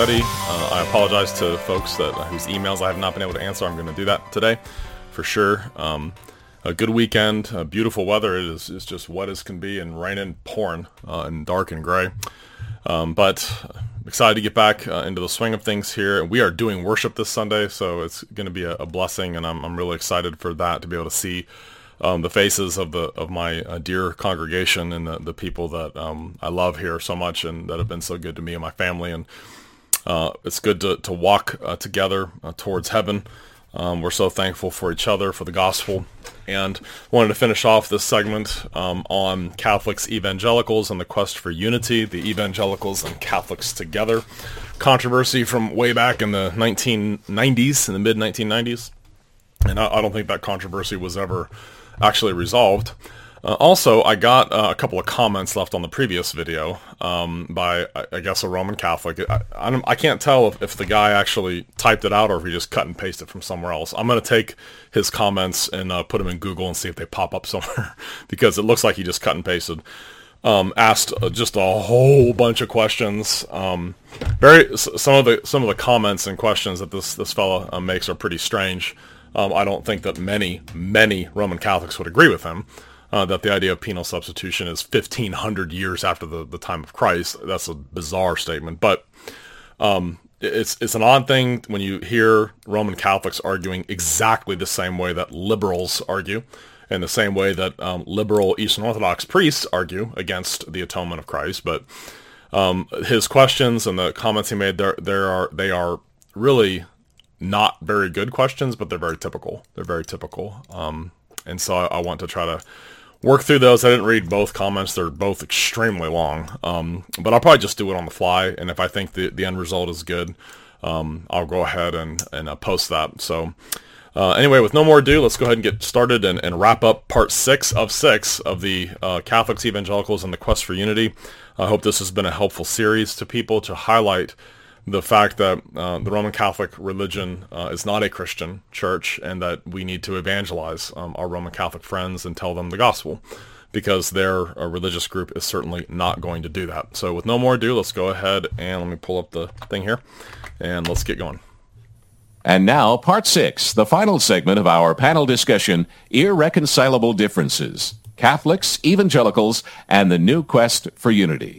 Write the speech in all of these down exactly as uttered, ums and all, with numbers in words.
study. Uh, I apologize to folks that whose emails I have not been able to answer. I'm going to do that today for sure. Um, a good weekend, uh, beautiful weather. It is it's just wet as can be and raining, pouring, uh, and dark and gray. Um, but excited to get back uh, into the swing of things here. We are doing worship this Sunday, so it's going to be a, a blessing, and I'm, I'm really excited for that, to be able to see Um, the faces of the of my uh, dear congregation and the, the people that um, I love here so much and that have been so good to me and my family. And uh, it's good to, to walk uh, together uh, towards heaven. Um, we're so thankful for each other, for the gospel. And wanted to finish off this segment um, on Catholics, evangelicals, and the quest for unity, the evangelicals and Catholics together. Controversy from way back in the nineteen nineties, in the mid nineteen nineties. And I, I don't think that controversy was ever actually resolved. Uh, also, I got uh, a couple of comments left on the previous video um, by, I, I guess, a Roman Catholic. I, I, don't, I can't tell if, if the guy actually typed it out or if he just cut and pasted from somewhere else. I'm going to take his comments and uh, put them in Google and see if they pop up somewhere because it looks like he just cut and pasted. Um, asked uh, just a whole bunch of questions. Um, very some of the some of the comments and questions that this this fella uh, makes are pretty strange. Um, I don't think that many, many Roman Catholics would agree with him, uh, that the idea of penal substitution is fifteen hundred years after the, the time of Christ. That's a bizarre statement, but um, it's it's an odd thing when you hear Roman Catholics arguing exactly the same way that liberals argue, and the same way that um, liberal Eastern Orthodox priests argue against the atonement of Christ. But um, his questions and the comments he made, there there are they are really not very good questions, but they're very typical. They're very typical. Um, and so I, I want to try to work through those. I didn't read both comments. They're both extremely long. Um, but I'll probably just do it on the fly. And if I think the, the end result is good, um, I'll go ahead and, and uh, post that. So uh, anyway, with no more ado, let's go ahead and get started and, and wrap up part six of six of the uh, Catholics, Evangelicals, and the Quest for Unity. I hope this has been a helpful series to people to highlight the fact that uh, the Roman Catholic religion uh, is not a Christian church, and that we need to evangelize um, our Roman Catholic friends and tell them the gospel, because their uh, religious group is certainly not going to do that. So with no more ado, let's go ahead and let me pull up the thing here, and let's get going. And now, part six, the final segment of our panel discussion, Irreconcilable Differences, Catholics, Evangelicals, and the New Quest for Unity.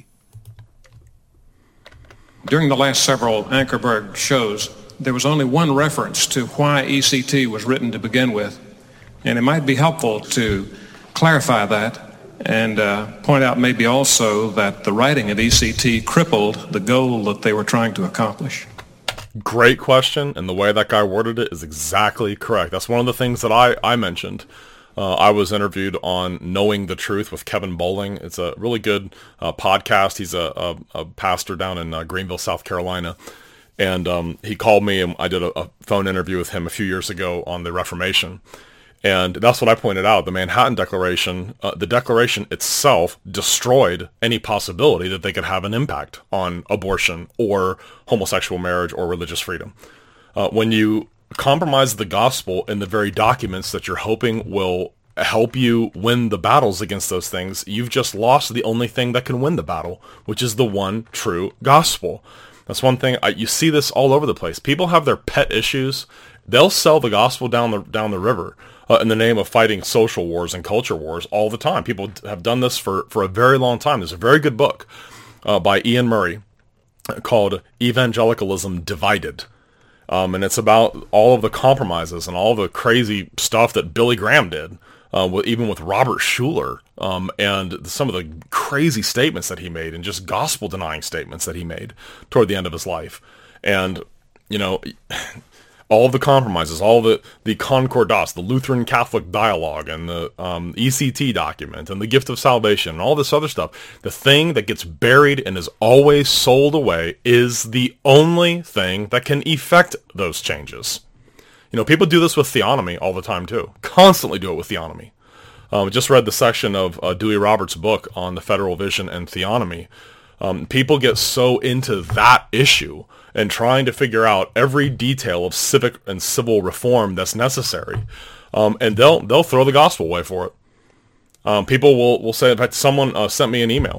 During the last several Ankerberg shows, there was only one reference to why E C T was written to begin with, and it might be helpful to clarify that and uh, point out maybe also that the writing of E C T crippled the goal that they were trying to accomplish. Great question, and the way that guy worded it is exactly correct. That's one of the things that I, I mentioned. Uh, I was interviewed on Knowing the Truth with Kevin Bowling. It's a really good uh, podcast. He's a, a, a pastor down in uh, Greenville, South Carolina. And um, he called me, and I did a, a phone interview with him a few years ago on the Reformation. And that's what I pointed out. The Manhattan Declaration, uh, the Declaration itself destroyed any possibility that they could have an impact on abortion or homosexual marriage or religious freedom. Uh, when you compromise the gospel in the very documents that you're hoping will help you win the battles against those things, you've just lost the only thing that can win the battle, which is the one true gospel. That's one thing. I, you see this all over the place. People have their pet issues. They'll sell the gospel down the down the river uh, in the name of fighting social wars and culture wars all the time. People have done this for, for a very long time. There's a very good book uh, by Ian Murray called Evangelicalism Divided. Um, and it's about all of the compromises and all the crazy stuff that Billy Graham did, uh, with, even with Robert Schuller, um, and some of the crazy statements that he made and just gospel-denying statements that he made toward the end of his life. And, you know, all of the compromises, all the, the Concordat, the Lutheran Catholic Dialogue, and the um, E C T document, and the Gift of Salvation, and all this other stuff, the thing that gets buried and is always sold away is the only thing that can effect those changes. You know, people do this with theonomy all the time, too. Constantly do it with theonomy. Um, just read the section of uh, Dewey Roberts' book on the federal vision and theonomy. Um, people get so into that issue and trying to figure out every detail of civic and civil reform that's necessary, um, and they'll they'll throw the gospel away for it. Um, people will, will say, in fact, someone uh, sent me an email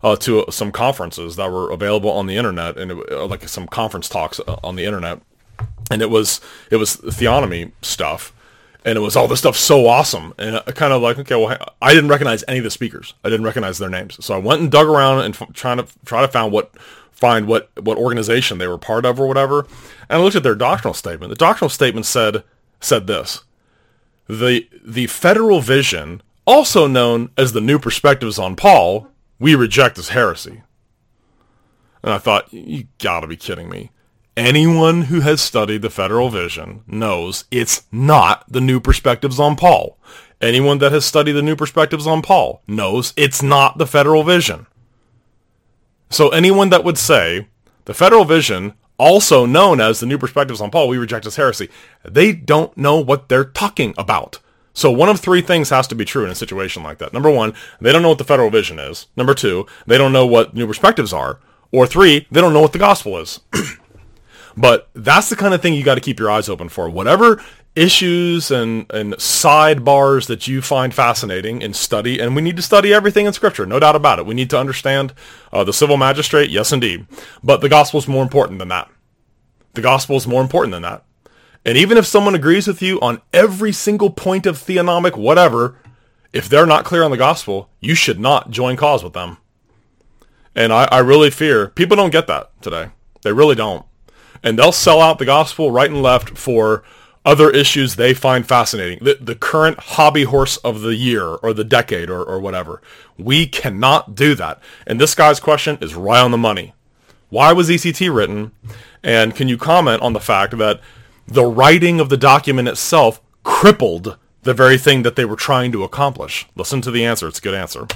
uh, to some conferences that were available on the internet, and it, uh, like some conference talks on the internet, and it was it was theonomy stuff, and it was all this stuff so awesome, and I kind of like, okay, well, I didn't recognize any of the speakers, I didn't recognize their names, so I went and dug around and f- trying to try to find what find what what organization they were part of or whatever, and I looked at their doctrinal statement. The doctrinal statement said said this: the the Federal Vision, also known as the New Perspectives on Paul, we reject as heresy. And I thought, you gotta be kidding me. Anyone who has studied the Federal Vision knows it's not the New Perspectives on Paul. Anyone that has studied the New Perspectives on Paul knows it's not the Federal Vision. So anyone that would say the Federal Vision, also known as the New Perspectives on Paul, we reject as heresy, they don't know what they're talking about. So one of three things has to be true in a situation like that. Number one, they don't know what the Federal Vision is. Number two, they don't know what New Perspectives are. Or three, they don't know what the gospel is. But that's the kind of thing you got to keep your eyes open for. Whatever issues and, and sidebars that you find fascinating and study, and we need to study everything in Scripture, no doubt about it. We need to understand uh, the civil magistrate, yes indeed. But the gospel is more important than that. The gospel is more important than that. And even if someone agrees with you on every single point of theonomic whatever, if they're not clear on the gospel, you should not join cause with them. And I, I really fear people don't get that today. They really don't. And they'll sell out the gospel right and left for other issues they find fascinating. The, the current hobby horse of the year or the decade or, or whatever. We cannot do that. And this guy's question is right on the money. Why was E C T written? And can you comment on the fact that the writing of the document itself crippled the very thing that they were trying to accomplish? Listen to the answer. It's a good answer.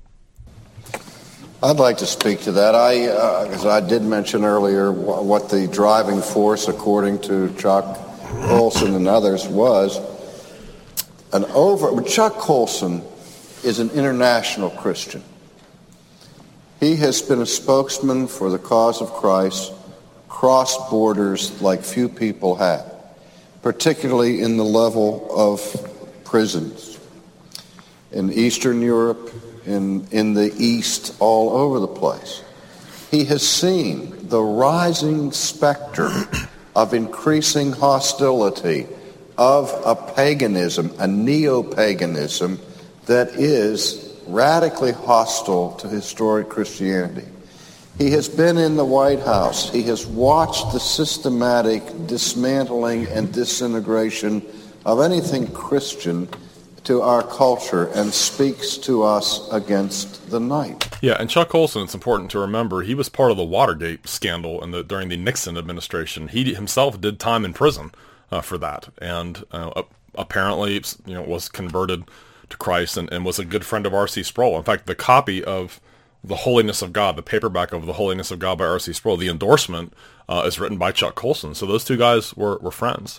I'd like to speak to that. I, uh, as I did mention earlier, wh- what the driving force, according to Chuck Colson and others, was an over. Chuck Colson is an international Christian. He has been a spokesman for the cause of Christ, crossed borders like few people have, particularly in the level of prisons in Eastern Europe, in, in the East, all over the place. He has seen the rising specter of increasing hostility of a paganism, a neo-paganism that is radically hostile to historic Christianity. He has been in the White House. He has watched the systematic dismantling and disintegration of anything Christian to our culture and speaks to us against the night. Yeah, and Chuck Colson, it's important to remember, he was part of the Watergate scandal in the, during the Nixon administration. He himself did time in prison uh, for that, and uh, apparently, you know, was converted to Christ and, and was a good friend of R C Sproul. In fact, the copy of The Holiness of God, the paperback of The Holiness of God by R C Sproul, the endorsement uh, is written by Chuck Colson. So those two guys were, were friends.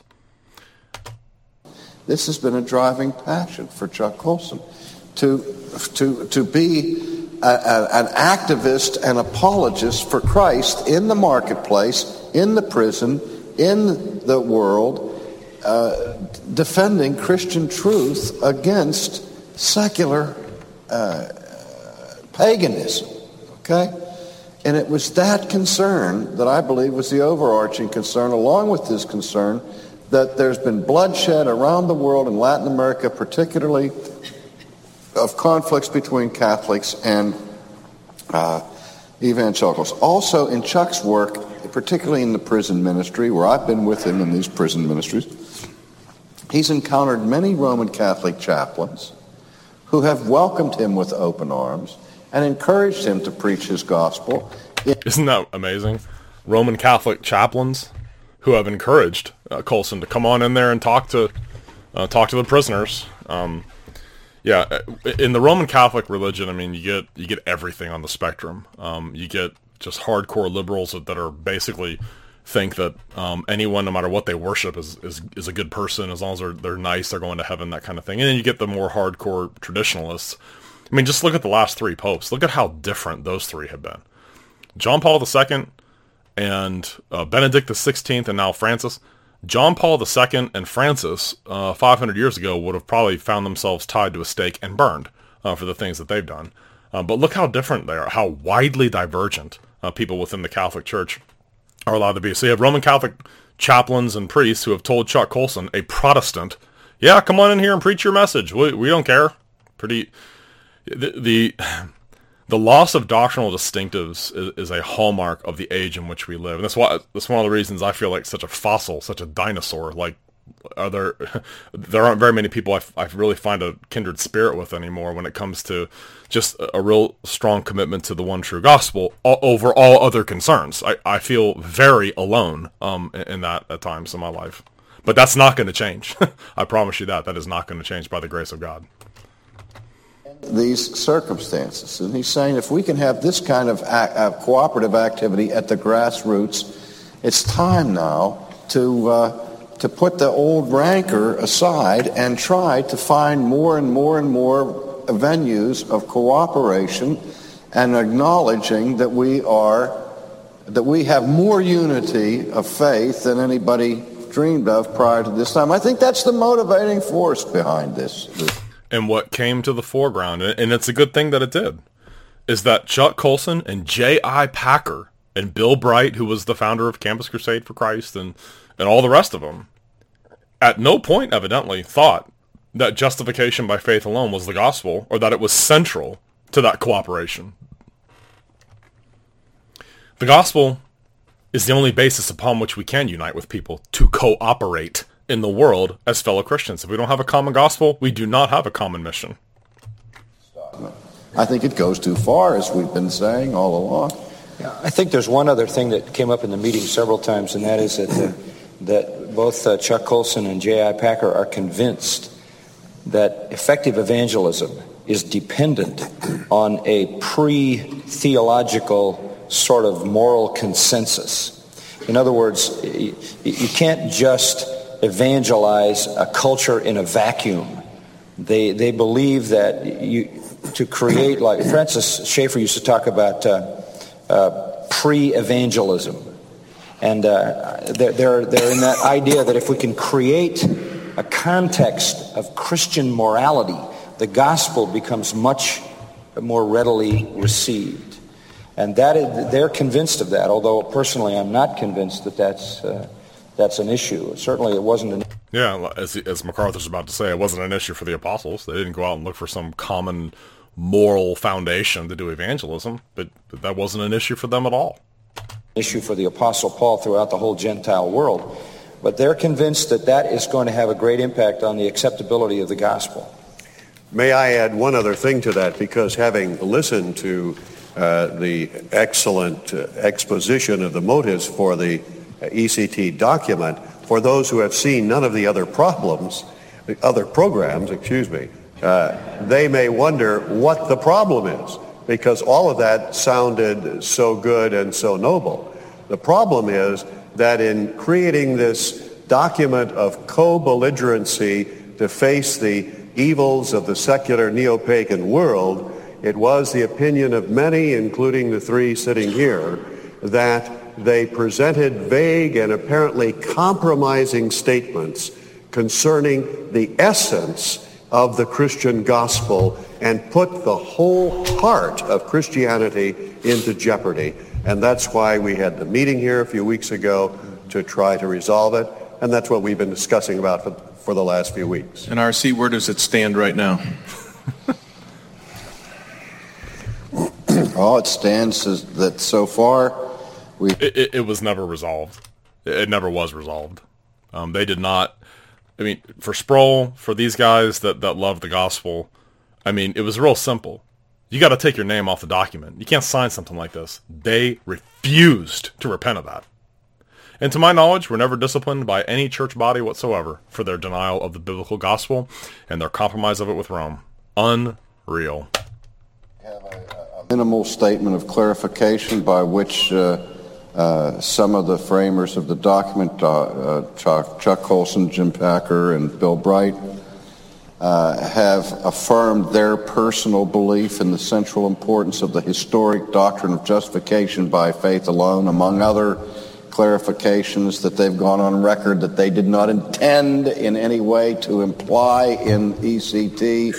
This has been a driving passion for Chuck Colson, to to to be a, a, an activist and apologist for Christ in the marketplace, in the prison, in the world, uh, defending Christian truth against secular uh, paganism. Okay? And it was that concern that I believe was the overarching concern, along with this concern that there's been bloodshed around the world, in Latin America particularly, of conflicts between Catholics and uh, evangelicals. Also in Chuck's work, particularly in the prison ministry, where I've been with him in these prison ministries, he's encountered many Roman Catholic chaplains who have welcomed him with open arms and encouraged him to preach his gospel. Isn't that amazing? Roman Catholic chaplains who have encouraged uh, Colson to come on in there and talk to uh, talk to the prisoners. Um, yeah, in the Roman Catholic religion, I mean, you get you get everything on the spectrum. Um, you get just hardcore liberals that, that are basically think that um, anyone, no matter what they worship, is, is is a good person as long as they're they're nice, they're going to heaven, that kind of thing. And then you get the more hardcore traditionalists. I mean, just look at the last three popes. Look at how different those three have been. John Paul the Second and uh, Benedict the Sixteenth and now Francis. John Paul the Second and Francis, uh, five hundred years ago, would have probably found themselves tied to a stake and burned uh, for the things that they've done. Uh, but look how different they are, how widely divergent uh, people within the Catholic Church are allowed to be. So you have Roman Catholic chaplains and priests who have told Chuck Colson, a Protestant, yeah, come on in here and preach your message. We, we don't care. Pretty, the, the, the loss of doctrinal distinctives is, is a hallmark of the age in which we live. And that's why, that's one of the reasons I feel like such a fossil, such a dinosaur. Like, are there, there aren't very many people I, I really find a kindred spirit with anymore when it comes to just a, a real strong commitment to the one true gospel all, over all other concerns. I, I feel very alone um, in, in that at times in my life. But that's not going to change. I promise you that. That is not going to change by the grace of God. These circumstances. And he's saying if we can have this kind of act, uh, cooperative activity at the grassroots, it's time now to uh, to put the old rancor aside and try to find more and more and more venues of cooperation and acknowledging that we are that we have more unity of faith than anybody dreamed of prior to this time. I think that's the motivating force behind this. And what came to the foreground, and it's a good thing that it did, is that Chuck Colson and J I Packer and Bill Bright, who was the founder of Campus Crusade for Christ, and, and all the rest of them, at no point evidently thought that justification by faith alone was the gospel, or that it was central to that cooperation. The gospel is the only basis upon which we can unite with people to cooperate in the world as fellow Christians. If we don't have a common gospel, we do not have a common mission. I think it goes too far, as we've been saying all along. Yeah, I think there's one other thing that came up in the meeting several times, and that is that the, that both uh, Chuck Colson and J I Packer are convinced that effective evangelism is dependent on a pre-theological sort of moral consensus. In other words, you, you can't just evangelize a culture in a vacuum. They they believe that you to create, like Francis Schaeffer used to talk about uh, uh, pre-evangelism, and uh, they're, they're they're in that idea that if we can create a context of Christian morality, the gospel becomes much more readily received, and that is, they're convinced of that. Although personally, I'm not convinced that that's. Uh, That's an issue. Certainly it wasn't an Yeah, as, as MacArthur's about to say, it wasn't an issue for the apostles. They didn't go out and look for some common moral foundation to do evangelism, but, but that wasn't an issue for them at all. Issue for the Apostle Paul throughout the whole Gentile world. But they're convinced that that is going to have a great impact on the acceptability of the gospel. May I add one other thing to that, because having listened to uh, the excellent uh, exposition of the motives for the E C T document, for those who have seen none of the other problems, the other programs, excuse me, uh, they may wonder what the problem is, because all of that sounded so good and so noble. The problem is that in creating this document of co-belligerency to face the evils of the secular neo-pagan world, it was the opinion of many, including the three sitting here, that they presented vague and apparently compromising statements concerning the essence of the Christian gospel and put the whole heart of Christianity into jeopardy. And that's why we had the meeting here a few weeks ago to try to resolve it. And that's what we've been discussing about for, for the last few weeks. And R C, where does it stand right now? All it stands is that so far we... It, it, it was never resolved. It, it never was resolved. Um, they did not... I mean, for Sproul, for these guys that, that love the gospel, I mean, it was real simple. You got to take your name off the document. You can't sign something like this. They refused to repent of that. And to my knowledge, were never disciplined by any church body whatsoever for their denial of the biblical gospel and their compromise of it with Rome. Unreal. Have a, a minimal statement of clarification by which uh, uh, some of the framers of the document, uh, uh, Chuck, Chuck Colson, Jim Packer, and Bill Bright, uh, have affirmed their personal belief in the central importance of the historic doctrine of justification by faith alone, among other clarifications that they've gone on record that they did not intend in any way to imply in E C T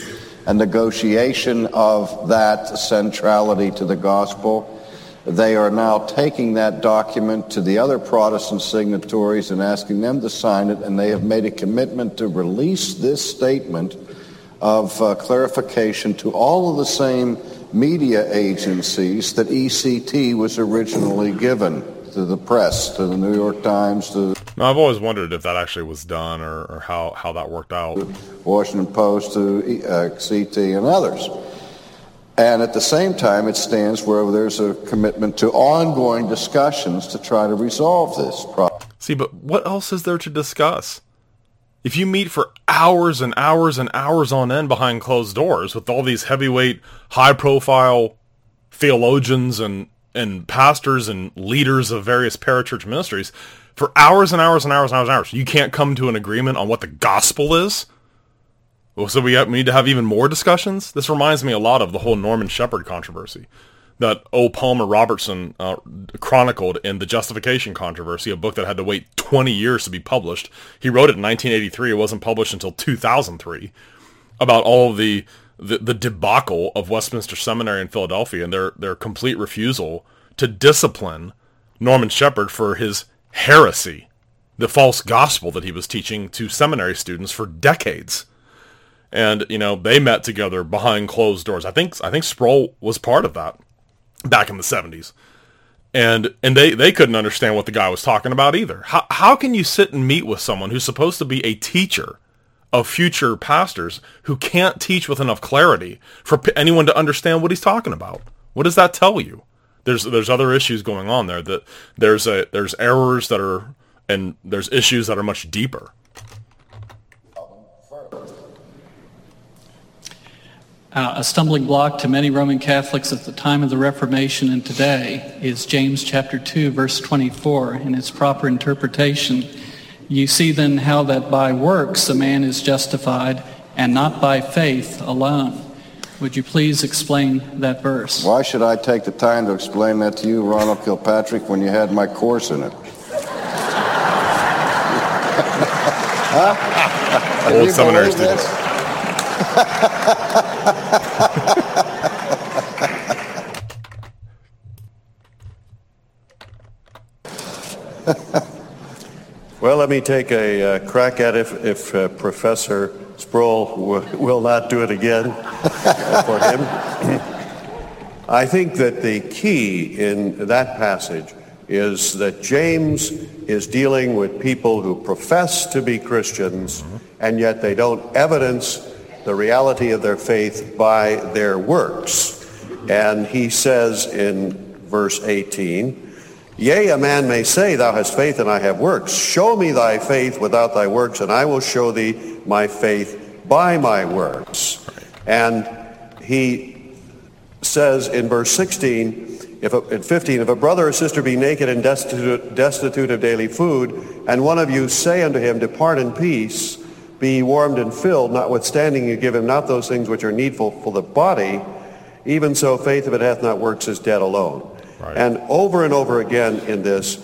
a negotiation of that centrality to the gospel. They are now taking that document to the other Protestant signatories and asking them to sign it, and they have made a commitment to release this statement of uh, clarification to all of the same media agencies that E C T was originally given, to the press, to the New York Times, to Now, I've always wondered if that actually was done or, or how, how that worked out. Washington Post, to uh, C T, and others. And at the same time, it stands where there's a commitment to ongoing discussions to try to resolve this problem. See, but what else is there to discuss? If you meet for hours and hours and hours on end behind closed doors with all these heavyweight, high-profile theologians and, and pastors and leaders of various parachurch ministries, for hours and hours and hours and hours and hours, you can't come to an agreement on what the gospel is? Well, so we, have, we need to have even more discussions? This reminds me a lot of the whole Norman Shepherd controversy that O. Palmer Robertson uh, chronicled in The Justification Controversy, a book that had to wait twenty years to be published. He wrote it in nineteen eighty-three. It wasn't published until two thousand three, about all of the, the, the debacle of Westminster Seminary in Philadelphia and their, their complete refusal to discipline Norman Shepherd for his heresy, the false gospel that he was teaching to seminary students for decades. And, you know, they met together behind closed doors. I think I think Sproul was part of that back in the seventies. And and they, they couldn't understand what the guy was talking about either. How how can you sit and meet with someone who's supposed to be a teacher of future pastors who can't teach with enough clarity for anyone to understand what he's talking about? What does that tell you? There's there's other issues going on there. That there's a there's errors that are, and there's issues that are much deeper. Uh, a stumbling block to many Roman Catholics at the time of the Reformation and today is James chapter two, verse twenty-four, in its proper interpretation. You see then how that by works a man is justified, and not by faith alone. Would you please explain that verse? Why should I take the time to explain that to you, Ronald Kilpatrick, when you had my course in it? Huh? Old seminary students. Well, let me take a uh, crack at it if, if uh, Professor Sproul w- will not do it again for him. I think that the key in that passage is that James is dealing with people who profess to be Christians, and yet they don't evidence the reality of their faith by their works. And he says in verse eighteen, yea, a man may say, thou hast faith and I have works. Show me thy faith without thy works, and I will show thee my faith by my works. And he says in verse sixteen, if a, in fifteen, if a brother or sister be naked and destitute, destitute of daily food, and one of you say unto him, depart in peace, be ye warmed and filled, notwithstanding you give him not those things which are needful for the body, even so faith, if it hath not works, is dead alone. Right. And over and over again in this,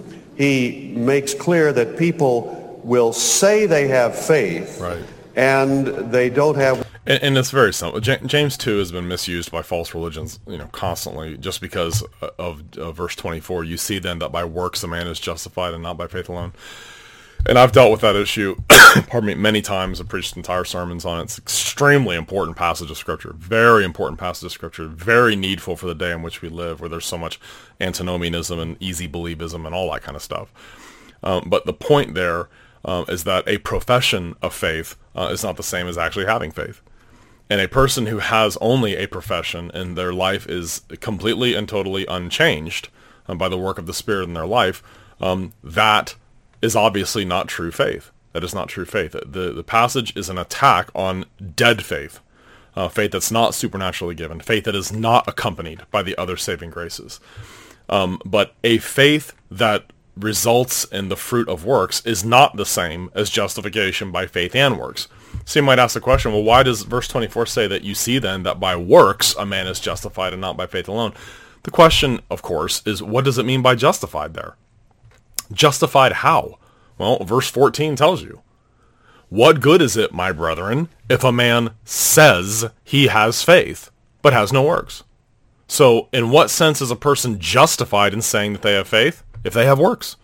he makes clear that people will say they have faith, right, and they don't have... And, and it's very simple. James two has been misused by false religions, you know, constantly, just because of, of verse twenty-four. You see then that by works a man is justified and not by faith alone. And I've dealt with that issue, pardon me, many times. I've preached entire sermons on it. It's an extremely important passage of Scripture, very important passage of Scripture, very needful for the day in which we live, where there's so much antinomianism and easy believism and all that kind of stuff. Um, but the point there uh, is that a profession of faith uh, is not the same as actually having faith. And a person who has only a profession and their life is completely and totally unchanged uh, by the work of the Spirit in their life, um, that is obviously not true faith. That is not true faith. The, the passage is an attack on dead faith, uh, faith that's not supernaturally given, faith that is not accompanied by the other saving graces. Um, but a faith that results in the fruit of works is not the same as justification by faith and works. So you might ask the question, well, why does verse twenty-four say that you see then that by works a man is justified and not by faith alone? The question, of course, is what does it mean by justified there? Justified how? Well, verse fourteen tells you. What good is it, my brethren, if a man says he has faith, but has no works? So in what sense is a person justified in saying that they have faith? If they have works.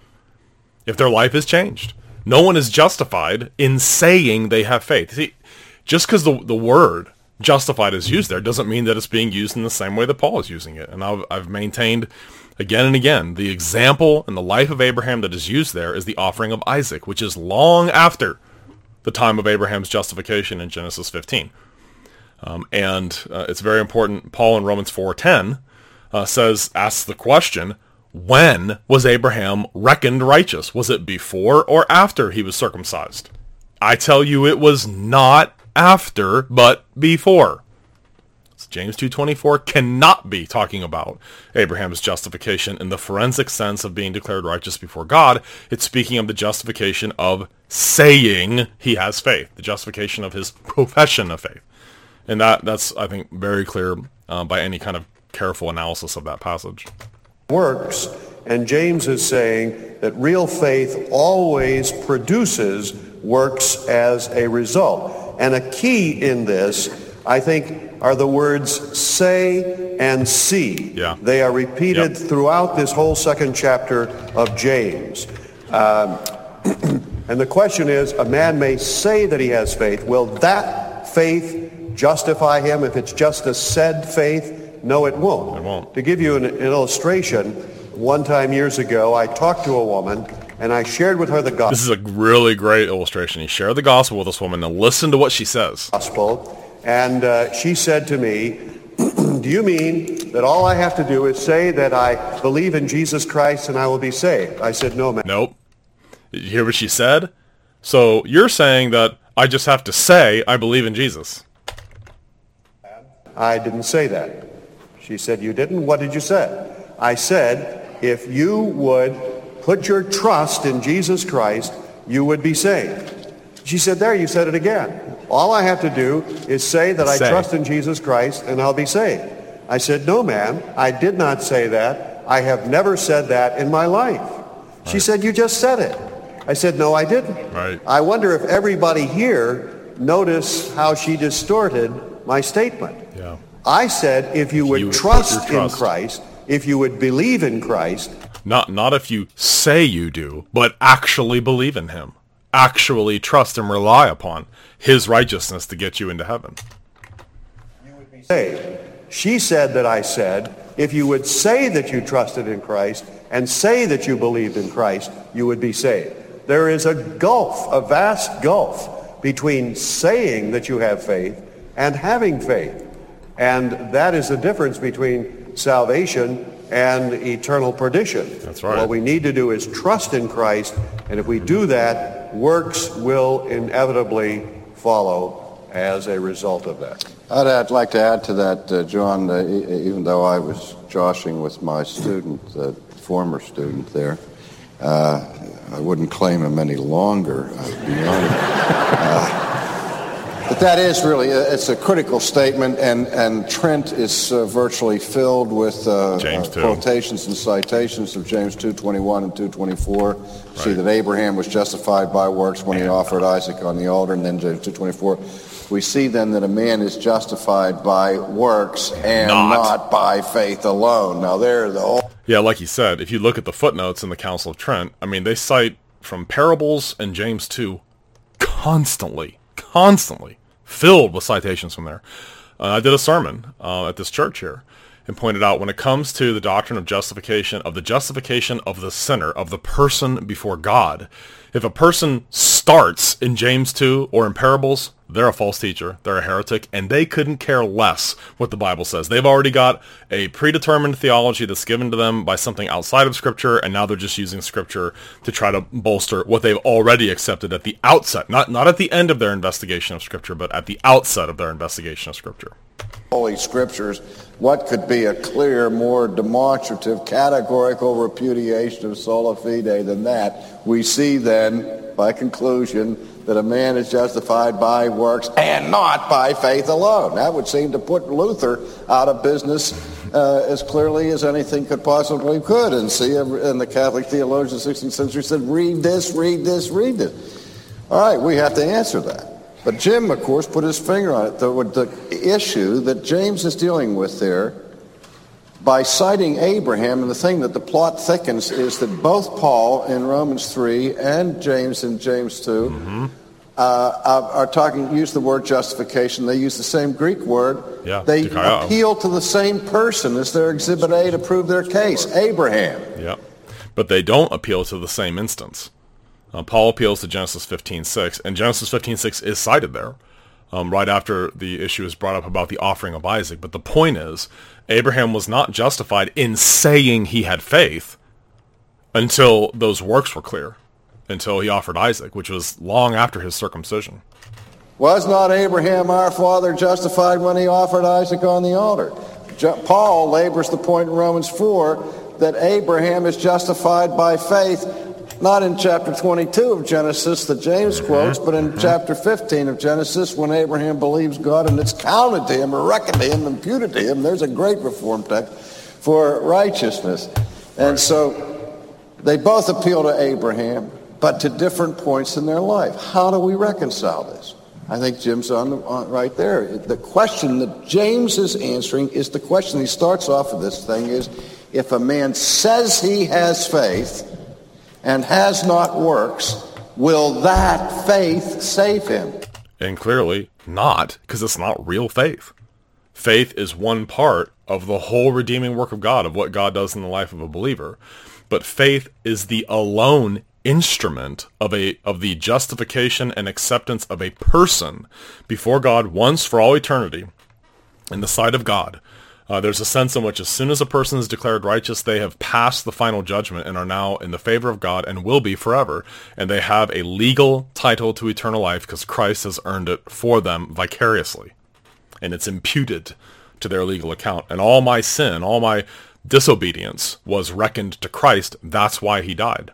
If their life is changed. No one is justified in saying they have faith. See, just because the, the word justified is used there doesn't mean that it's being used in the same way that Paul is using it. And I've, I've maintained again and again, the example in the life of Abraham that is used there is the offering of Isaac, which is long after the time of Abraham's justification in Genesis fifteen. Um, and uh, it's very important. Paul in Romans four ten uh, says, asks the question, when was Abraham reckoned righteous? Was it before or after he was circumcised? I tell you it was not after, but before. So James two twenty-four cannot be talking about Abraham's justification in the forensic sense of being declared righteous before God. It's speaking of the justification of saying he has faith, the justification of his profession of faith. And that that's, I think, very clear uh, by any kind of careful analysis of that passage. Works, and James is saying that real faith always produces works as a result. And a key in this, I think, are the words say and see. Yeah. They are repeated Yep. throughout this whole second chapter of James. Um, and the question is, a man may say that he has faith. Will that faith justify him if it's just a said faith? No, it won't. It won't. To give you an, an illustration, one time years ago, I talked to a woman, and I shared with her the gospel. This is a really great illustration. You share the gospel with this woman, and listen to what she says. Gospel, and uh, she said to me, do you mean that all I have to do is say that I believe in Jesus Christ and I will be saved? I said, no, ma'am. Nope. Did you hear what she said? So you're saying that I just have to say I believe in Jesus. I didn't say that. She said, you didn't? What did you say? I said, if you would put your trust in Jesus Christ, you would be saved. She said, there, you said it again. All I have to do is say that Say. I trust in Jesus Christ and I'll be saved. I said, no, ma'am, I did not say that. I have never said that in my life. She Right. said, you just said it. I said, no, I didn't. Right. I wonder if everybody here noticed how she distorted my statement. Yeah. I said, if you would You would put trust, your in trust. Christ, if you would believe in Christ, Not not if you say you do, but actually believe in him. Actually trust and rely upon his righteousness to get you into heaven. saved. She said that I said, if you would say that you trusted in Christ and say that you believed in Christ, you would be saved. There is a gulf, a vast gulf between saying that you have faith and having faith. And that is the difference between salvation and eternal perdition. That's right. What we need to do is trust in Christ, and if we do that, works will inevitably follow as a result of that. I'd, I'd like to add to that, uh, John, uh, e- even though I was joshing with my student, uh, former student there, uh, I wouldn't claim him any longer, I'd be honest. Uh, But that is really, uh, it's a critical statement, and, and Trent is uh, virtually filled with uh, James uh, two. quotations and citations of James two twenty-one and two twenty-four. See that Abraham was justified by works when he offered Isaac on the altar, and then James two twenty-four. We see then that a man is justified by works and Not. not, by faith alone. Now there, the whole... Yeah, like you said, if you look at the footnotes in the Council of Trent, I mean, they cite from parables and James two constantly, constantly filled with citations from there. Uh, I did a sermon uh, at this church here and pointed out when it comes to the doctrine of justification, of the justification of the sinner, of the person before God, if a person starts in James two or in parables, they're a false teacher, they're a heretic, and they couldn't care less what the Bible says. They've already got a predetermined theology that's given to them by something outside of Scripture, and now they're just using Scripture to try to bolster what they've already accepted at the outset, not, not at the end of their investigation of Scripture, but at the outset of their investigation of Scripture. Holy Scriptures, what could be a clear, more demonstrative, categorical repudiation of sola fide than that? We see then, by conclusion, that a man is justified by works and not by faith alone. That would seem to put Luther out of business uh, as clearly as anything could possibly could. And see, and the Catholic theologians of the sixteenth century said, read this, read this, read this. All right, we have to answer that. But Jim, of course, put his finger on it. The, the issue that James is dealing with there, by citing Abraham, and the thing that the plot thickens is that both Paul in Romans three and James in James two mm-hmm. uh, are talking, use the word justification. They use the same Greek word. Yeah, they dikaios. Appeal to the same person as their Exhibit A to prove their case, Abraham. Yeah, but they don't appeal to the same instance. Uh, Paul appeals to Genesis fifteen six, and Genesis fifteen six is cited there um, right after the issue is brought up about the offering of Isaac. But the point is, Abraham was not justified in saying he had faith until those works were clear, until he offered Isaac, which was long after his circumcision. Was not Abraham our father justified when he offered Isaac on the altar? Paul labors the point in Romans four that Abraham is justified by faith, not in chapter twenty-two of Genesis that James mm-hmm. quotes, but in mm-hmm. chapter fifteen of Genesis, when Abraham believes God and it's counted to him or reckoned to him, imputed to him. There's a great reform text for righteousness. And so they both appeal to Abraham, but to different points in their life. How do we reconcile this? I think Jim's on, the, on right there. The question that James is answering is the question he starts off with this thing is, if a man says he has faith and has not works, will that faith save him? And clearly not, because it's not real faith. Faith is one part of the whole redeeming work of God, of what God does in the life of a believer. But faith is the alone instrument of a of the justification and acceptance of a person before God once for all eternity in the sight of God. Uh, there's a sense in which as soon as a person is declared righteous, they have passed the final judgment and are now in the favor of God and will be forever. And they have a legal title to eternal life because Christ has earned it for them vicariously. And it's imputed to their legal account. And all my sin, all my disobedience was reckoned to Christ. That's why he died.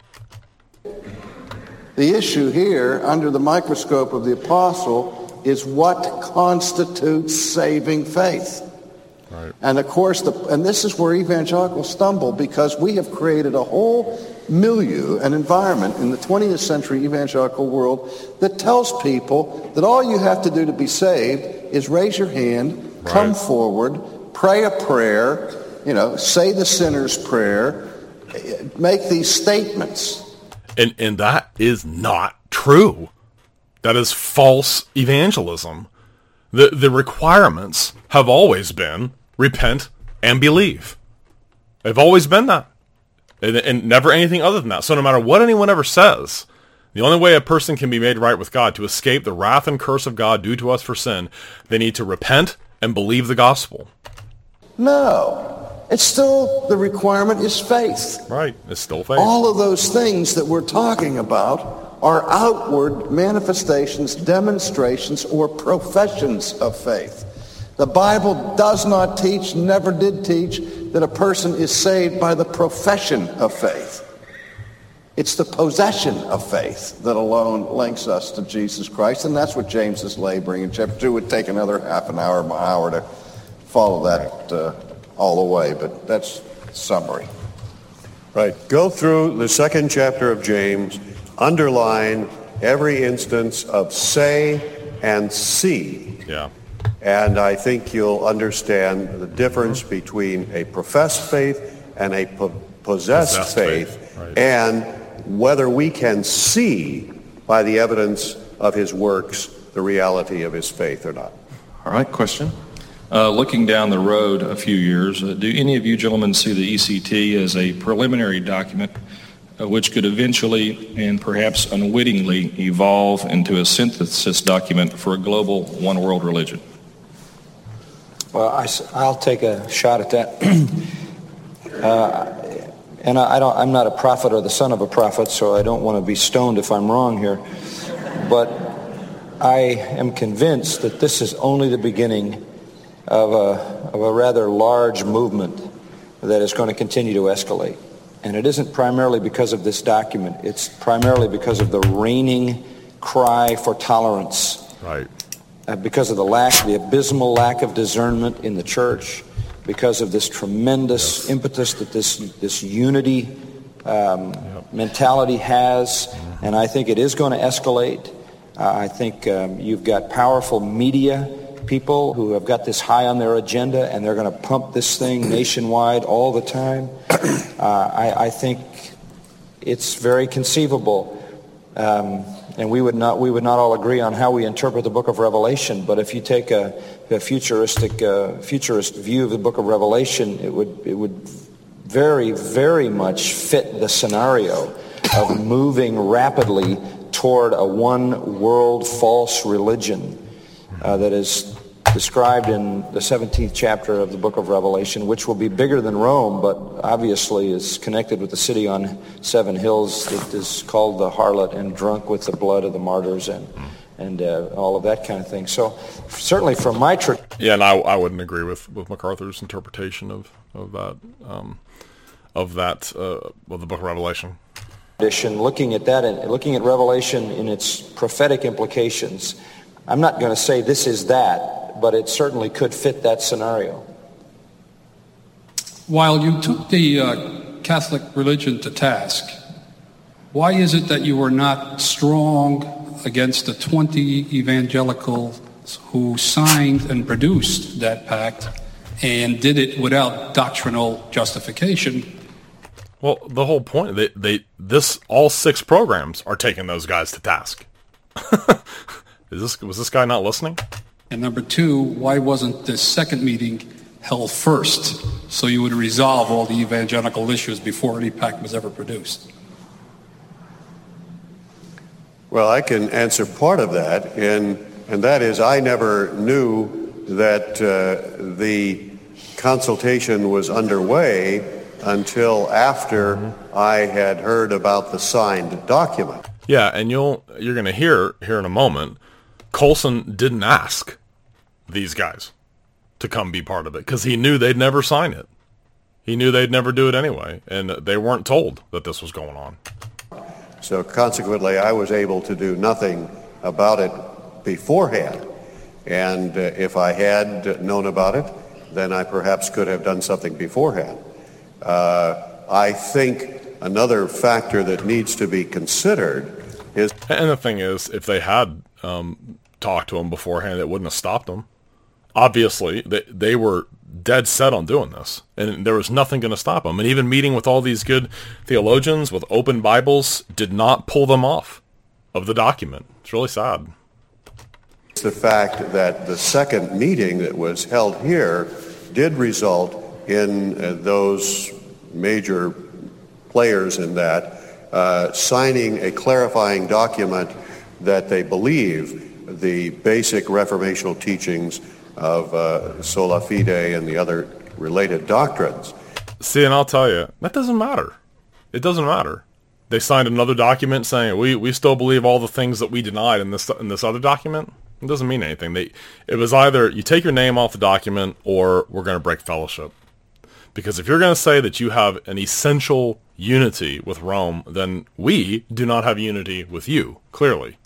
The issue here, under the microscope of the apostle, is what constitutes saving faith. Right. And of course, the, and this is where evangelicals stumble, because we have created a whole milieu, an environment in the twentieth century evangelical world that tells people that all you have to do to be saved is raise your hand, right. come forward, pray a prayer, you know, say the sinner's prayer, make these statements. And and that is not true. That is false evangelism. The the requirements have always been repent and believe. They've always been that. And, and never anything other than that. So no matter what anyone ever says, the only way a person can be made right with God, to escape the wrath and curse of God due to us for sin, they need to repent and believe the gospel. No. It's still, the requirement is faith. Right. It's still faith. All of those things that we're talking about are outward manifestations, demonstrations, or professions of faith. The Bible does not teach, never did teach, that a person is saved by the profession of faith. It's the possession of faith that alone links us to Jesus Christ, and that's what James is laboring. In chapter two, it would take another half an hour, an hour to follow that uh, all the way, but that's summary. Right. Go through the second chapter of James, underline every instance of say and see. Yeah. And I think you'll understand the difference between a professed faith and a po- possessed, possessed faith, faith. Right. And whether we can see by the evidence of his works the reality of his faith or not. All right, question. Uh, looking down the road a few years, uh, do any of you gentlemen see the E C T as a preliminary document uh, which could eventually and perhaps unwittingly evolve into a synthesis document for a global one-world religion? Well, I, I'll take a shot at that. uh, and I, I don't, I'm not a prophet or the son of a prophet, so I don't want to be stoned if I'm wrong here. But I am convinced that this is only the beginning of a, of a rather large movement that is going to continue to escalate. And it isn't primarily because of this document. It's primarily because of the reigning cry for tolerance. Right. Uh, because of the lack, the abysmal lack of discernment in the church, because of this tremendous yes. impetus that this this unity um, yep. mentality has. Mm-hmm. And I think it is going to escalate. Uh, I think um, you've got powerful media people who have got this high on their agenda, and they're going to pump this thing nationwide all the time. Uh, I, I think it's very conceivable, um, and we would not we would not all agree on how we interpret the Book of Revelation. But if you take a, a futuristic uh, futurist view of the Book of Revelation, it would it would very very much fit the scenario of moving rapidly toward a one world false religion uh, that is described in the seventeenth chapter of the Book of Revelation, which will be bigger than Rome, but obviously is connected with the city on seven hills that is called the harlot and drunk with the blood of the martyrs and and uh, all of that kind of thing. So certainly from my tra- yeah, and I, I wouldn't agree with, with MacArthur's interpretation of of that um, of that uh, of the Book of Revelation. Looking at that and looking at Revelation in its prophetic implications, I'm not going to say this is that, but it certainly could fit that scenario. While you took the uh, Catholic religion to task, why is it that you were not strong against the twenty evangelicals who signed and produced that pact and did it without doctrinal justification? Well, the whole point, they, they, this, all six programs are taking those guys to task. Is this, was this guy not listening? And number two, why wasn't this second meeting held first so you would resolve all the evangelical issues before any pact was ever produced? Well, I can answer part of that, and, and that is I never knew that uh, the consultation was underway until after mm-hmm. I had heard about the signed document. Yeah, and you'll you're going to hear here in a moment, Colson didn't ask these guys to come be part of it because he knew they'd never sign it. He knew they'd never do it anyway, and they weren't told that this was going on. So consequently, I was able to do nothing about it beforehand. And uh, if I had known about it, then I perhaps could have done something beforehand. Uh, I think another factor that needs to be considered is... And the thing is, if they had um, talked to him beforehand, it wouldn't have stopped them. Obviously, they, they were dead set on doing this, and there was nothing going to stop them. And even meeting with all these good theologians with open Bibles did not pull them off of the document. It's really sad. It's the fact that the second meeting that was held here did result in uh, those major players in that uh, signing a clarifying document that they believe the basic reformational teachings of uh, sola fide and the other related doctrines. See, and I'll tell you, that doesn't matter. It doesn't matter. They signed another document saying we, we still believe all the things that we denied in this in this other document. It doesn't mean anything. They it was either you take your name off the document or we're going to break fellowship. Because if you're going to say that you have an essential unity with Rome, then we do not have unity with you, clearly.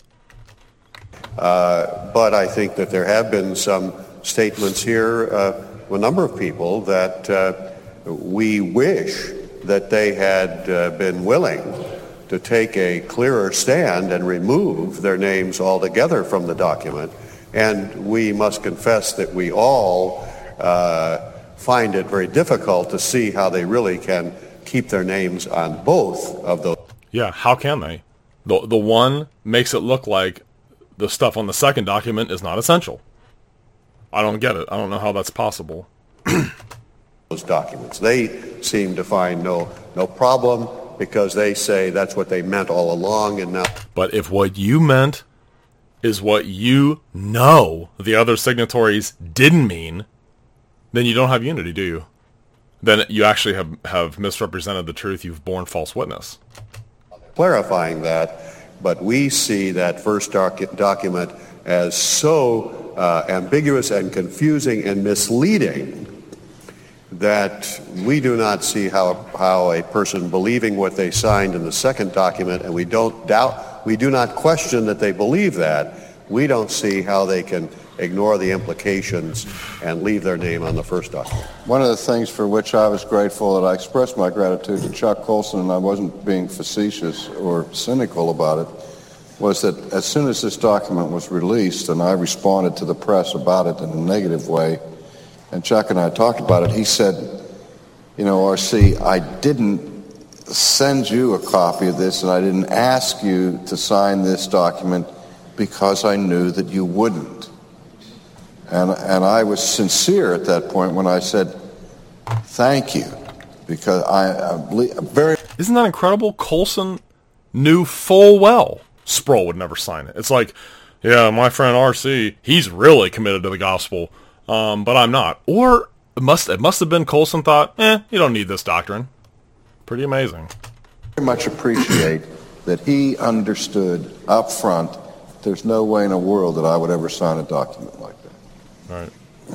Uh, but I think that there have been some statements here, uh, a number of people, that uh, we wish that they had uh, been willing to take a clearer stand and remove their names altogether from the document. And we must confess that we all uh, find it very difficult to see how they really can keep their names on both of those. Yeah, how can they? The, the one makes it look like the stuff on the second document is not essential. I don't get it. I don't know how that's possible. Those documents. They seem to find no no problem because they say that's what they meant all along. And now. But if what you meant is what you know the other signatories didn't mean, then you don't have unity, do you? Then you actually have, have misrepresented the truth. You've borne false witness. Clarifying that, but we see that first doc- document as so uh, ambiguous and confusing and misleading that we do not see how how a person believing what they signed in the second document, and we don't doubt, we do not question that they believe that, we don't see how they can ignore the implications and leave their name on the first document. One of the things for which I was grateful that I expressed my gratitude to Chuck Colson, and I wasn't being facetious or cynical about it, was that as soon as this document was released, and I responded to the press about it in a negative way, and Chuck and I talked about it, he said, you know, R C, I didn't send you a copy of this, and I didn't ask you to sign this document because I knew that you wouldn't. And and I was sincere at that point when I said, thank you, because I, I believe very... Isn't that incredible? Colson knew full well Sproul would never sign it. It's like, yeah, my friend R C, he's really committed to the gospel, um, but I'm not. Or it must, it must have been Colson thought, eh, you don't need this doctrine. Pretty amazing. Very much appreciate that he understood up front there's no way in the world that I would ever sign a document like that. All right.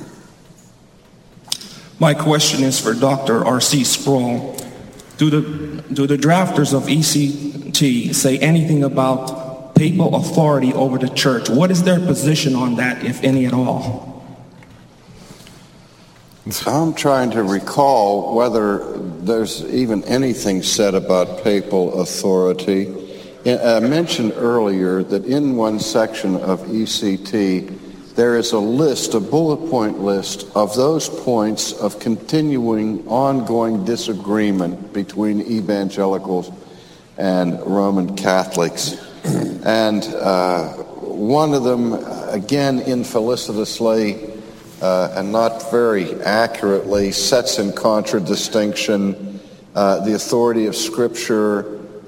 My question is for Doctor R C Sproul. Do the, do the drafters of E C T say anything about papal authority over the church? What is their position on that, if any at all? I'm trying to recall whether there's even anything said about papal authority. I mentioned earlier that in one section of E C T, there is a list, a bullet point list of those points of continuing, ongoing disagreement between evangelicals and Roman Catholics. And uh, one of them, again infelicitously, Uh, and not very accurately, sets in contradistinction uh, the authority of Scripture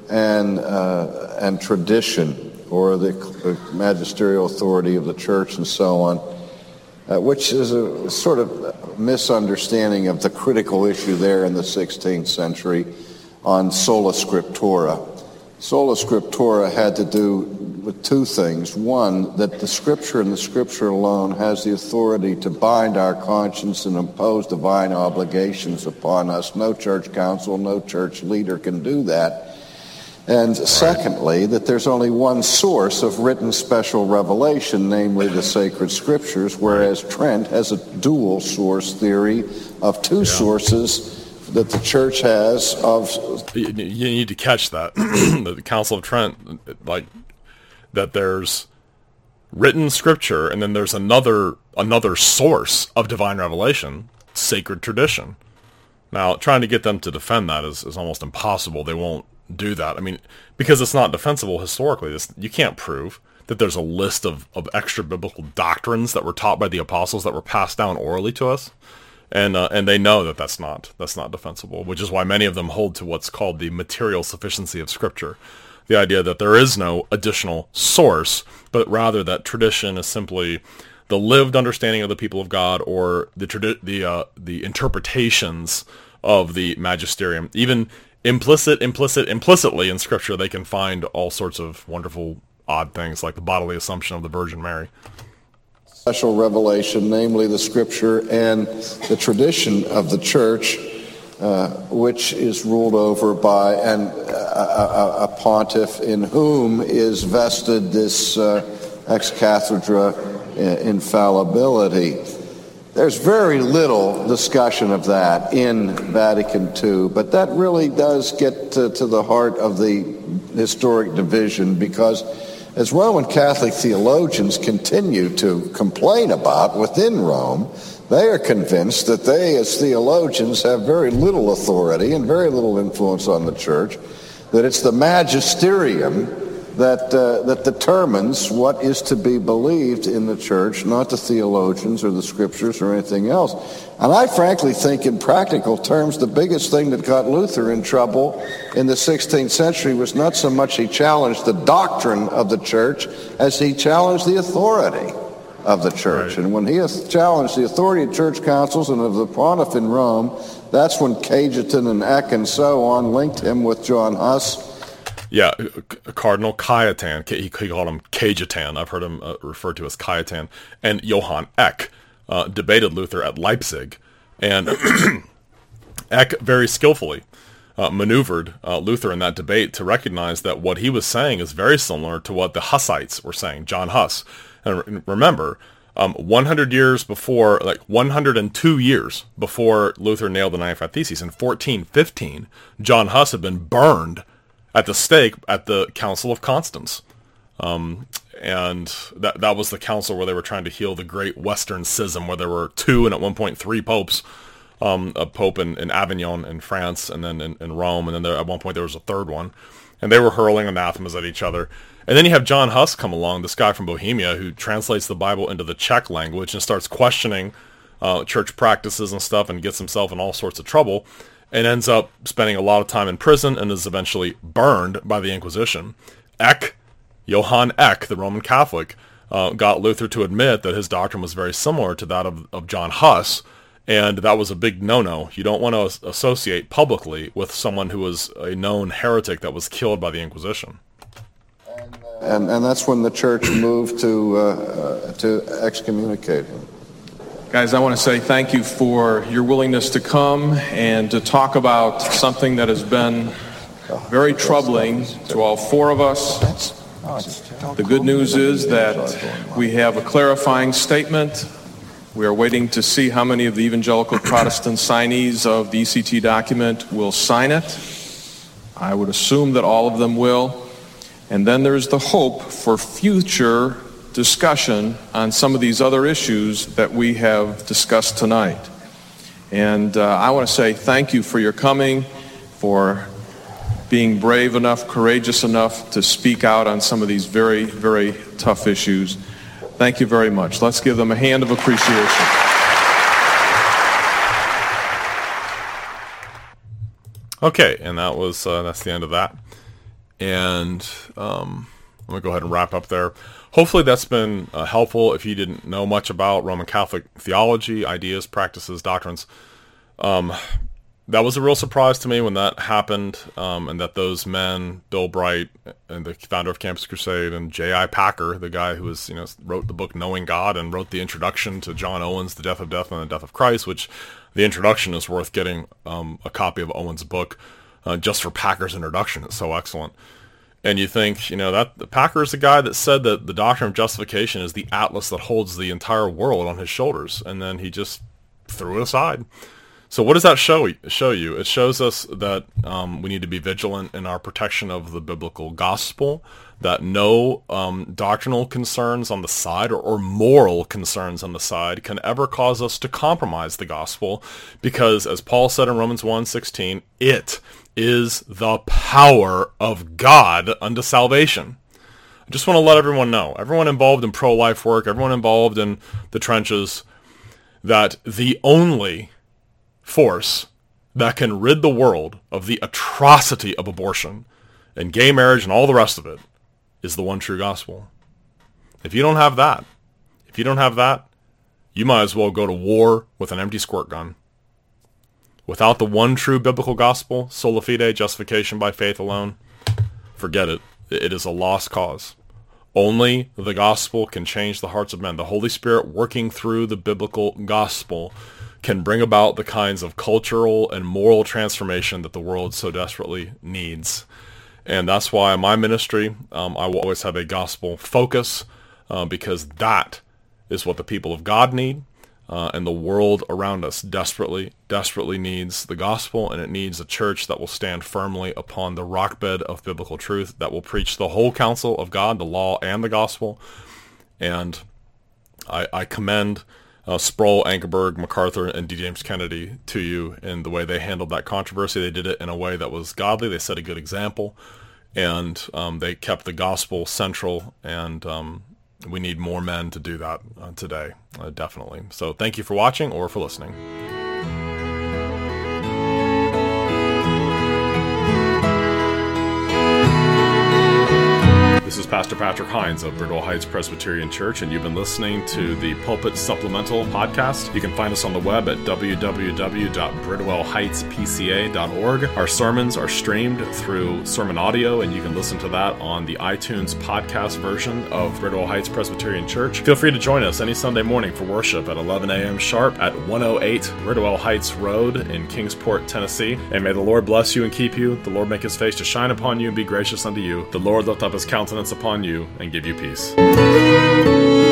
and uh, and tradition, or the, the magisterial authority of the church, and so on, uh, which is a sort of misunderstanding of the critical issue there in the sixteenth century on sola scriptura. Sola scriptura had to do with two things. One, that the Scripture and the Scripture alone has the authority to bind our conscience and impose divine obligations upon us. No church council, no church leader can do that. And secondly, that there's only one source of written special revelation, namely the sacred Scriptures, whereas Trent has a dual source theory of two yeah. sources that the church has of... You, you need to catch that. The Council of Trent, like, that there's written Scripture, and then there's another another source of divine revelation, sacred tradition. Now, trying to get them to defend that is, is almost impossible. They won't do that. I mean, because it's not defensible historically. This, you can't prove that there's a list of, of extra biblical doctrines that were taught by the apostles that were passed down orally to us. And uh, and they know that that's not that's not defensible, which is why many of them hold to what's called the material sufficiency of Scripture, the idea that there is no additional source, but rather that tradition is simply the lived understanding of the people of God, or the tradi- the uh, the interpretations of the magisterium. Even implicit, implicit, implicitly in Scripture, they can find all sorts of wonderful, odd things like the bodily assumption of the Virgin Mary. Special revelation, namely the Scripture and the tradition of the church, uh, which is ruled over by an, a, a, a pontiff in whom is vested this uh, ex cathedra infallibility. There's very little discussion of that in Vatican Two, but that really does get to, to the heart of the historic division, because as Roman Catholic theologians continue to complain about within Rome, they are convinced that they, as theologians, have very little authority and very little influence on the church, that it's the magisterium that uh, that determines what is to be believed in the church, not the theologians or the Scriptures or anything else. And I frankly think, in practical terms, the biggest thing that got Luther in trouble in the sixteenth century was not so much he challenged the doctrine of the church as he challenged the authority of the church. Right. And when he challenged the authority of church councils and of the pontiff in Rome, that's when Cajetan and Eck and so on linked him with John Huss. Yeah, Cardinal Cajetan, he, he called him Cajetan. I've heard him uh, referred to as Cajetan. And Johann Eck uh, debated Luther at Leipzig. And Eck very skillfully uh, maneuvered uh, Luther in that debate to recognize that what he was saying is very similar to what the Hussites were saying, John Huss. And re- remember, um, one hundred years before, like one hundred two years before Luther nailed the ninety-five Theses, in fourteen fifteen, John Huss had been burned at the stake at the Council of Constance. Um, and that that was the council where they were trying to heal the Great Western Schism, where there were two and at one point three popes, um, a pope in, in Avignon in France, and then in, in Rome, and then there, at one point there was a third one, and they were hurling anathemas at each other. And then you have John Huss come along, this guy from Bohemia, who translates the Bible into the Czech language and starts questioning uh, church practices and stuff, and gets himself in all sorts of trouble, and ends up spending a lot of time in prison and is eventually burned by the Inquisition. Eck, Johann Eck, the Roman Catholic, uh, got Luther to admit that his doctrine was very similar to that of, of John Huss, and that was a big no-no. You don't want to associate publicly with someone who was a known heretic that was killed by the Inquisition. And, and that's when the church moved to, uh, uh, to excommunicate him. Guys, I want to say thank you for your willingness to come and to talk about something that has been very troubling to all four of us. The good news is that we have a clarifying statement. We are waiting to see how many of the evangelical Protestant signees of the E C T document will sign it. I would assume that all of them will. And then there's the hope for future discussion on some of these other issues that we have discussed tonight. And uh, I want to say thank you for your coming, for being brave enough, courageous enough to speak out on some of these very, very tough issues. Thank you very much. Let's give them a hand of appreciation. Okay, and that was uh, that's the end of that. And um, I'm going to go ahead and wrap up there. Hopefully that's been uh, helpful if you didn't know much about Roman Catholic theology, ideas, practices, doctrines. Um, that was a real surprise to me when that happened, um, and that those men, Bill Bright, and the founder of Campus Crusade, and J I Packer, the guy who was, you know, wrote the book Knowing God and wrote the introduction to John Owen's The Death of Death and the Death of Christ, which the introduction is worth getting um, a copy of Owen's book uh, just for Packer's introduction. It's so excellent. And you think, you know, that Packer is the guy that said that the doctrine of justification is the atlas that holds the entire world on his shoulders, and then he just threw it aside. So what does that show show you? It shows us that um, we need to be vigilant in our protection of the biblical gospel, that no um, doctrinal concerns on the side or, or moral concerns on the side can ever cause us to compromise the gospel, because as Paul said in Romans one sixteen, it is the power of God unto salvation. I just want to let everyone know, everyone involved in pro-life work, everyone involved in the trenches, that the only force that can rid the world of the atrocity of abortion and gay marriage and all the rest of it is the one true gospel. If you don't have that, if you don't have that, you might as well go to war with an empty squirt gun. Without the one true biblical gospel, sola fide, justification by faith alone, forget it. It is a lost cause. Only the gospel can change the hearts of men. The Holy Spirit working through the biblical gospel can bring about the kinds of cultural and moral transformation that the world so desperately needs. And that's why in my ministry, um, I will always have a gospel focus, uh, because that is what the people of God need. Uh, and the world around us desperately, desperately needs the gospel, and it needs a church that will stand firmly upon the rockbed of biblical truth, that will preach the whole counsel of God, the law and the gospel. And I, I commend uh, Sproul, Ankerberg, MacArthur, and D. James Kennedy to you in the way they handled that controversy. They did it in a way that was godly. They set a good example, and um, they kept the gospel central, and um, we need more men to do that uh, today, uh, definitely. So thank you for watching or for listening. This is Pastor Patrick Hines of Bridwell Heights Presbyterian Church, and you've been listening to the Pulpit Supplemental podcast. You can find us on the web at w w w dot bridwell heights p c a dot org. Our sermons are streamed through Sermon Audio, and you can listen to that on the iTunes podcast version of Bridwell Heights Presbyterian Church. Feel free to join us any Sunday morning for worship at eleven a.m. sharp at one oh eight Bridwell Heights Road in Kingsport, Tennessee. And may the Lord bless you and keep you. The Lord make his face to shine upon you and be gracious unto you. The Lord lift up his countenance upon you and give you peace.